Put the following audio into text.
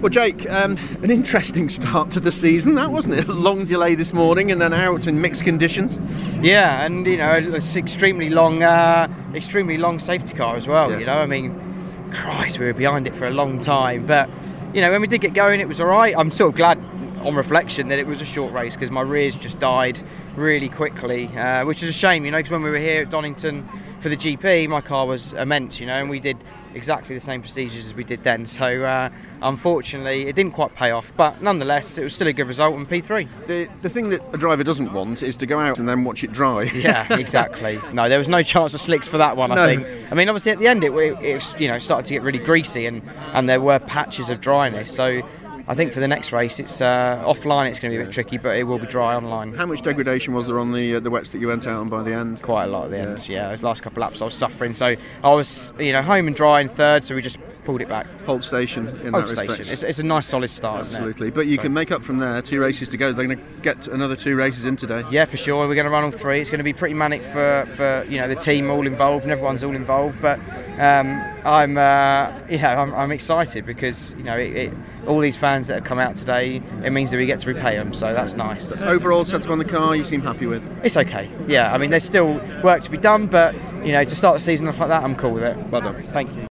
Well, Jake, an interesting start to the season, that wasn't it? A long delay this morning and then out in mixed conditions. Yeah, and it's extremely long safety car as well. Yeah. I mean, Christ, we were behind it for a long time. But when we did get going, it was all right. I'm sort of glad, on reflection, that it was a short race because my rears just died really quickly, which is a shame. Because when we were here at Donington for the GP, my car was immense, and we did exactly the same procedures as we did then. So unfortunately, it didn't quite pay off, but nonetheless, it was still a good result in P3. The thing that a driver doesn't want is to go out and then watch it dry. Yeah, exactly. No, there was no chance of slicks for that one. I think. I mean, obviously at the end, it started to get really greasy, and there were patches of dryness. So I think for the next race, it's offline. It's going to be a bit tricky, but it will be dry online. How much degradation was there on the wets that you went out on by the end? Quite a lot at the end. Yeah, those last couple of laps I was suffering. So I was, home and dry in third. So we just pulled it back. Holt Station in Holt that Station. respect. It's a nice solid start, Absolutely. isn't it? But you can make up from there. 2 races to go. They're going to get another 2 races in today. Yeah, for sure. We're going to run all 3. It's going to be pretty manic for the team all involved, and everyone's all involved. But I'm excited because all these fans that have come out today, it means that we get to repay them. So that's nice. But overall setup on the car, you seem happy with? It's okay. Yeah, I mean, there's still work to be done, but to start the season off like that, I'm cool with it. Well done. Thank you.